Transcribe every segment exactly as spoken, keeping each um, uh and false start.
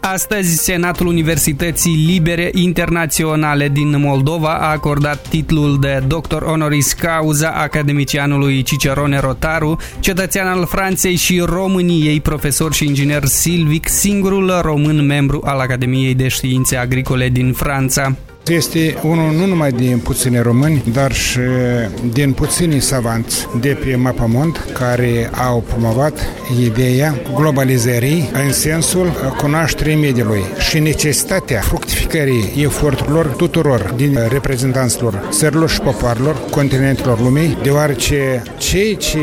Astăzi, Senatul Universității Libere Internaționale din Moldova a acordat titlul de doctor honoris causa academicianului Cicerone Rotaru, cetățean al Franței și României, profesor și inginer silvic, singurul român membru al Academiei de Științe Agricole din Franța. Este unul nu numai din puțini români, dar și din puțini savanți de pe mapamond care au promovat ideea globalizării în sensul cunoașterii mediului și necesitatea fructificării eforturilor tuturor din reprezentanților țărilor și popoarelor continentelor lumii, deoarece cei ce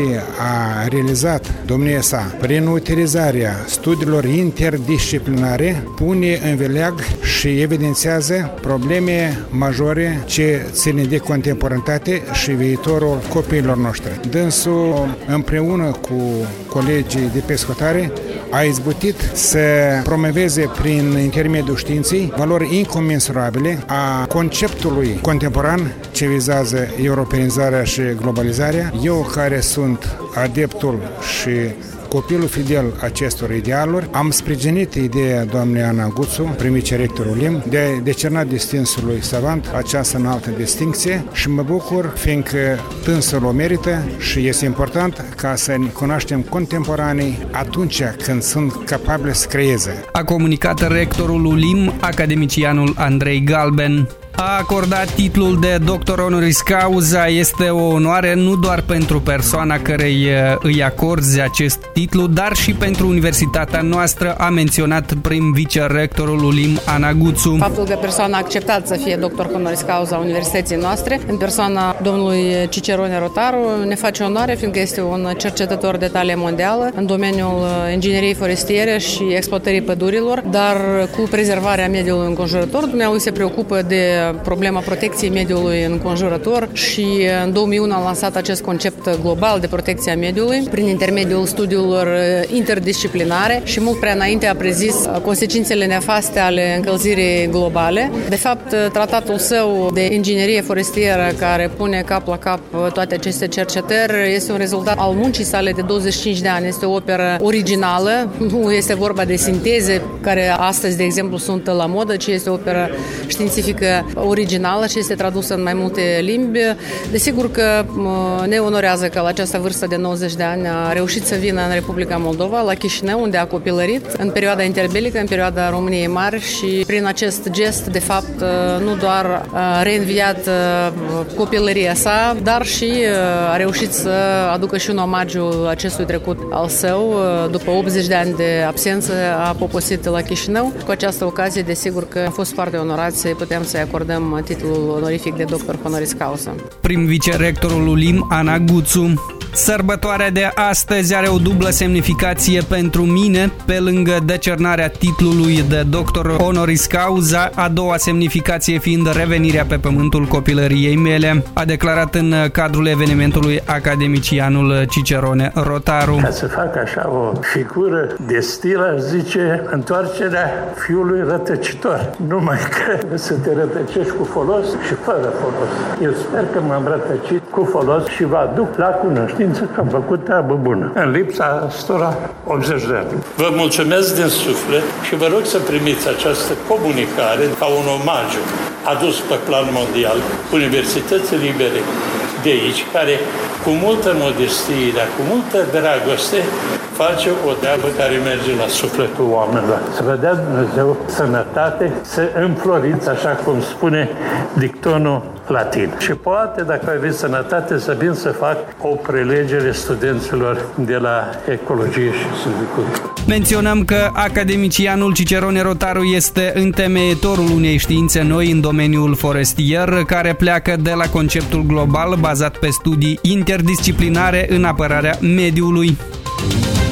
a realizat domnia sa prin utilizarea studiilor interdisciplinare pune în veleag și evidențiază probleme majore ce ține de contemporanitate și viitorul copiilor noștri. Dânsul, împreună cu colegii de pescotare, a izbutit să promoveze prin intermediul științei valori incomensurabile a conceptului contemporan ce vizează europenizarea și globalizarea. Eu, care sunt adeptul și copilul fidel acestor idealuri, am sprijinit ideea doamnei Ana Guțu, primice-rectorul L I M, de a decerna distinsului savant această înaltă distincție și mă bucur, fiindcă dânsul o merită și este important ca să ne cunoaștem contemporanii atunci când sunt capabili să creeze. A comunicat rectorul L I M, academicianul Andrei Galben. A acordat titlul de doctor honoris causa este o onoare nu doar pentru persoana cărei îi acorzi acest titlu, dar și pentru universitatea noastră, a menționat prim vicerectorul L I M, Ana Guțu. Faptul că persoana a acceptat să fie doctor honoris causa universității noastre, în persoana domnului Cicerone Rotaru, ne face onoare, fiindcă este un cercetător de talie mondială în domeniul ingineriei forestiere și exploatării pădurilor, dar cu prezervarea mediului înconjurător. Dumnealui se preocupă de problema protecției mediului înconjurător și în două mii unu a lansat acest concept global de protecție a mediului prin intermediul studiilor interdisciplinare și mult prea înainte a prezis consecințele nefaste ale încălzirii globale. De fapt, tratatul său de inginerie forestieră, care pune cap la cap toate aceste cercetări, este un rezultat al muncii sale de douăzeci și cinci de ani. Este o operă originală, nu este vorba de sinteze care astăzi, de exemplu, sunt la modă, ci este o operă științifică originală și este tradusă în mai multe limbi. Desigur că ne onorează că la această vârstă de nouăzeci de ani a reușit să vină în Republica Moldova, la Chișinău, unde a copilărit în perioada interbelică, în perioada României Mari și prin acest gest, de fapt, nu doar a reînviat copilăria sa, dar și a reușit să aducă și un omagiu acestui trecut al său. După optzeci de ani de absență a poposit la Chișinău. Cu această ocazie, desigur că am fost foarte onorați să putem să-i acordăm titlul onorific de doctor honoris causa. Prim vicerectorul L I M, Ana Guțu. Sărbătoarea de astăzi are o dublă semnificație pentru mine, pe lângă decernarea titlului de doctor honoris causa, a doua semnificație fiind revenirea pe pământul copilăriei mele, a declarat în cadrul evenimentului academicianul Cicerone Rotaru. Ca să fac așa o figură de stil, aș zice, întoarcerea fiului rătăcitor. Numai că să te rătăcești cu folos și fără folos. Eu sper că m-am rătăcit cu folos și vă aduc la cunoștință că am făcut treabă bună, în lipsa stora optzeci de ani. Vă mulțumesc din suflet și vă rog să primiți această comunicare ca un omagiu adus pe plan mondial Universității Libere de aici, care cu multă modestie, dar cu multă dragoste, face o treabă care merge la sufletul oamenilor. Să vă dea Dumnezeu sănătate, să înfloriți, așa cum spune dictonul latin. Și poate, dacă ai avut sănătate, să vin să fac o prelegere studenților de la ecologie și silvicultură. Menționăm că academicianul Cicerone Rotaru este întemeietorul unei științe noi în domeniul forestier, care pleacă de la conceptul global bazat pe studii interdisciplinare în apărarea mediului.